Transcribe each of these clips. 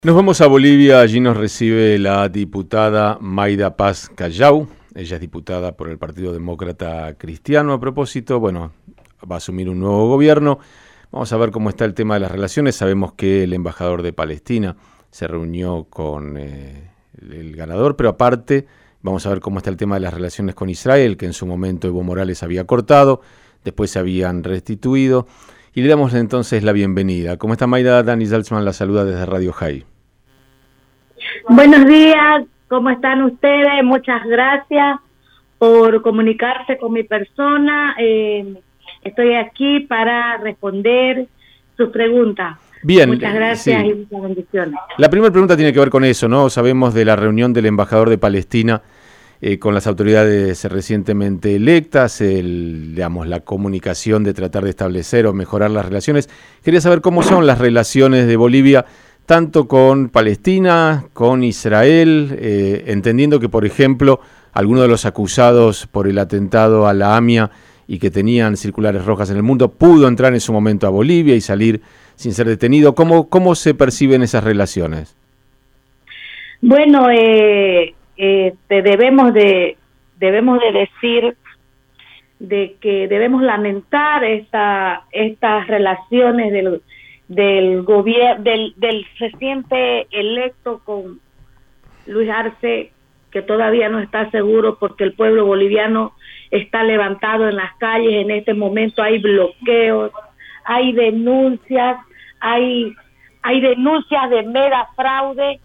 Nos vamos a Bolivia, allí nos recibe la diputada Mayda Paz Callao. Ella es diputada por el Partido Demócrata Cristiano. A propósito, bueno, va a asumir un nuevo gobierno. Vamos a ver cómo está el tema de las relaciones. Sabemos que el embajador de Palestina se reunió con el ganador, pero aparte vamos a ver cómo está el tema de las relaciones con Israel, que en su momento Evo Morales había cortado, después se habían restituido. Y le damos entonces la bienvenida. ¿Cómo está Mayda? Dani Salzman la saluda desde Radio High. Buenos días, ¿cómo están ustedes? Muchas gracias por comunicarse con mi persona. Estoy aquí para responder sus preguntas. Bien. Muchas gracias, sí. Y muchas bendiciones. La primera pregunta tiene que ver con eso, ¿no? Sabemos de la reunión del embajador de Palestina con las autoridades recientemente electas, la comunicación de tratar de establecer o mejorar las relaciones. Quería saber cómo son las relaciones de Bolivia tanto con Palestina, con Israel, entendiendo que, por ejemplo, algunos de los acusados por el atentado a la AMIA y que tenían circulares rojas en el mundo, pudo entrar en su momento a Bolivia y salir sin ser detenido. ¿Cómo se perciben esas relaciones? Bueno, debemos de decir de que debemos lamentar estas relaciones del gobierno del reciente electo con Luis Arce, que todavía no está seguro porque el pueblo boliviano está levantado en las calles. En este momento hay bloqueos, hay denuncias, hay denuncias de mega fraude,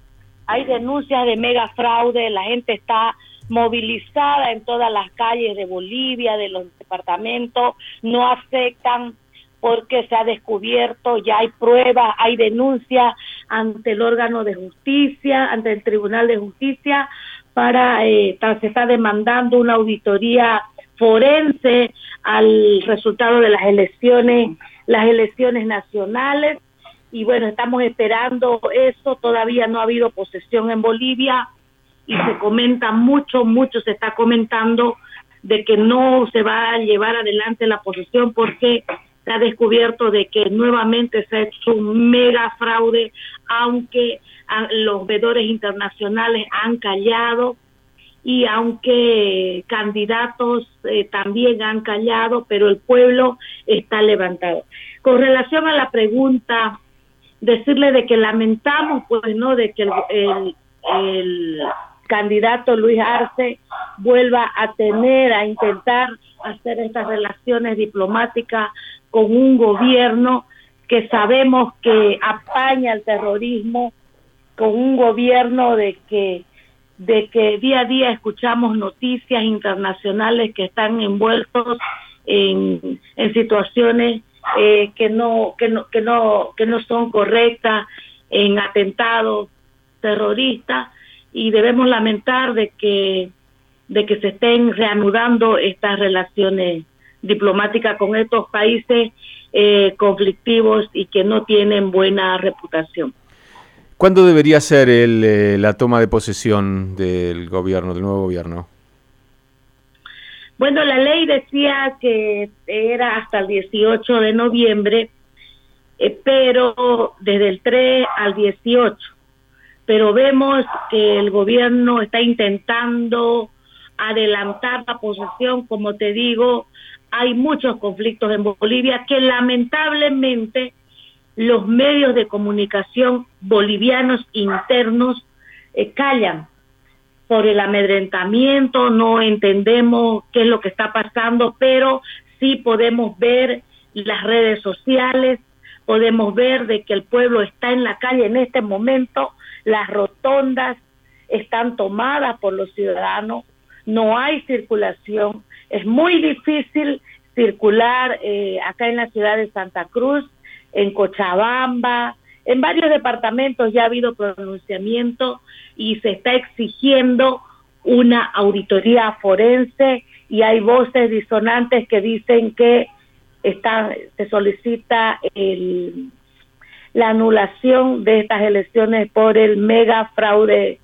la gente está movilizada en todas las calles de Bolivia, de los departamentos, no aceptan porque se ha descubierto, ya hay pruebas, hay denuncias ante el órgano de justicia, ante el Tribunal de Justicia, se está demandando una auditoría forense al resultado de las elecciones nacionales, y bueno, estamos esperando eso. Todavía no ha habido posesión en Bolivia, y se comenta mucho se está comentando de que no se va a llevar adelante la posesión porque se ha descubierto de que nuevamente se ha hecho un mega fraude, aunque los veedores internacionales han callado y aunque candidatos también han callado, pero el pueblo está levantado. Con relación a la pregunta, decirle de que lamentamos, pues, no, de que el candidato Luis Arce vuelva a intentar hacer estas relaciones diplomáticas con un gobierno que sabemos que apaña el terrorismo, con un gobierno de que día a día escuchamos noticias internacionales que están envueltos en situaciones que no son correctas, en atentados terroristas, y debemos lamentar de que se estén reanudando estas relaciones diplomáticas con estos países conflictivos y que no tienen buena reputación. ¿Cuándo debería ser la toma de posesión del nuevo gobierno? Bueno, la ley decía que era hasta el 18 de noviembre, pero desde el 3 al 18. Pero vemos que el gobierno está intentando adelantar la posesión. Como te digo, hay muchos conflictos en Bolivia que lamentablemente los medios de comunicación bolivianos internos callan por el amedrentamiento. No entendemos qué es lo que está pasando, pero sí podemos ver las redes sociales, podemos ver de que el pueblo está en la calle en este momento. Las rotondas están tomadas por los ciudadanos, no hay circulación, es muy difícil circular acá en la ciudad de Santa Cruz, en Cochabamba, en varios departamentos ya ha habido pronunciamiento y se está exigiendo una auditoría forense, y hay voces disonantes que dicen que se solicita la anulación de estas elecciones por el mega fraude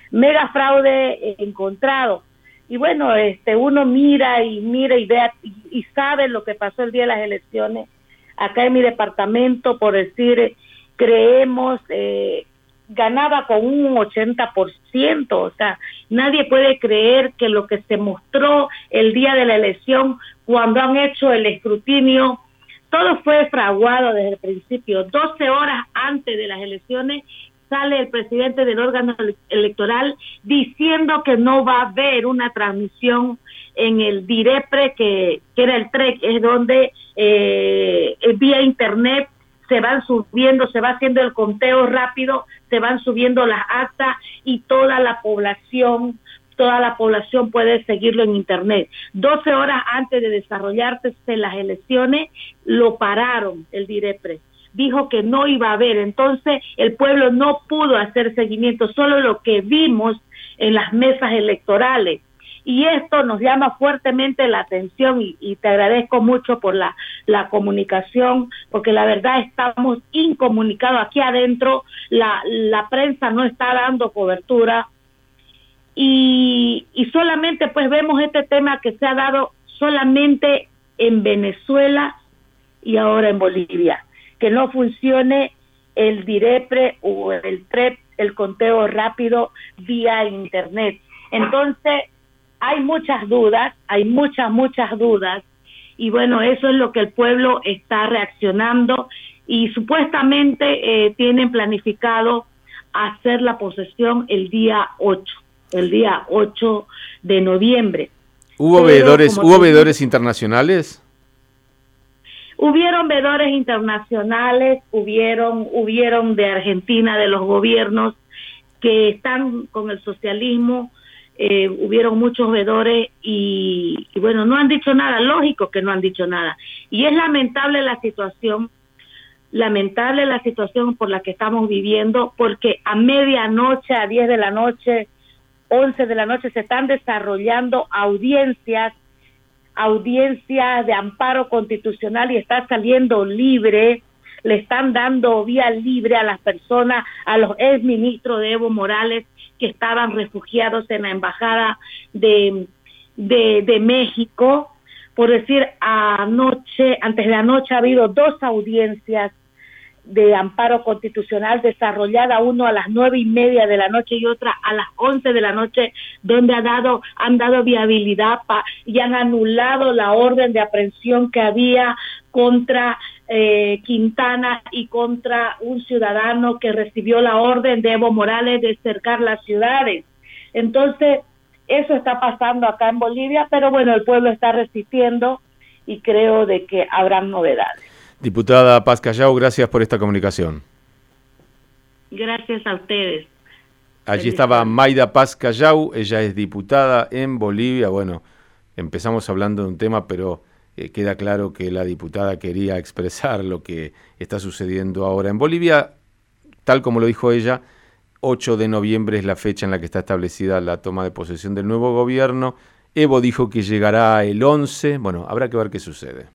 encontrado. Y bueno, uno mira y ve y sabe lo que pasó el día de las elecciones. Acá en mi departamento, por decir, creemos ganaba con un 80%, o sea, nadie puede creer que lo que se mostró el día de la elección, cuando han hecho el escrutinio, todo fue fraguado desde el principio. 12 horas antes de las elecciones sale el presidente del órgano electoral diciendo que no va a haber una transmisión en el DIREPRE, que era el TREC, es donde vía internet se van subiendo, se va haciendo el conteo rápido, se van subiendo las actas y toda la población puede seguirlo en internet. 12 horas antes de desarrollarse las elecciones, lo pararon el DIREPRE. Dijo que no iba a haber, entonces el pueblo no pudo hacer seguimiento, solo lo que vimos en las mesas electorales. Y esto nos llama fuertemente la atención y te agradezco mucho por la comunicación, porque la verdad estamos incomunicados aquí adentro, la prensa no está dando cobertura y solamente pues vemos este tema que se ha dado solamente en Venezuela y ahora en Bolivia, que no funcione el DIREPRE o el TREP, el conteo rápido vía internet. Entonces, hay muchas dudas, muchas dudas, y bueno, eso es lo que el pueblo está reaccionando, y supuestamente tienen planificado hacer la posesión el día 8 de noviembre. ¿Hubo veedores internacionales? Hubieron veedores internacionales, hubieron de Argentina, de los gobiernos que están con el socialismo, hubieron muchos veedores y bueno, no han dicho nada, lógico que no han dicho nada. Y es lamentable la situación por la que estamos viviendo, porque a medianoche, a 10 de la noche, 11 de la noche, se están desarrollando audiencias de amparo constitucional y está saliendo libre, le están dando vía libre a las personas, a los exministros de Evo Morales que estaban refugiados en la embajada de México. Por decir, antes de anoche ha habido 2 audiencias de amparo constitucional desarrollada, uno a las 9:30 de la noche y otra a las 11 de la noche, donde han dado viabilidad y han anulado la orden de aprehensión que había contra Quintana y contra un ciudadano que recibió la orden de Evo Morales de cercar las ciudades. Entonces, eso está pasando acá en Bolivia, pero bueno, el pueblo está resistiendo y creo de que habrán novedades. Diputada Paz Callao, gracias por esta comunicación. Gracias a ustedes. Allí estaba Mayda Paz Callao, ella es diputada en Bolivia. Bueno, empezamos hablando de un tema, pero queda claro que la diputada quería expresar lo que está sucediendo ahora en Bolivia. Tal como lo dijo ella, 8 de noviembre es la fecha en la que está establecida la toma de posesión del nuevo gobierno. Evo dijo que llegará el 11. Bueno, habrá que ver qué sucede.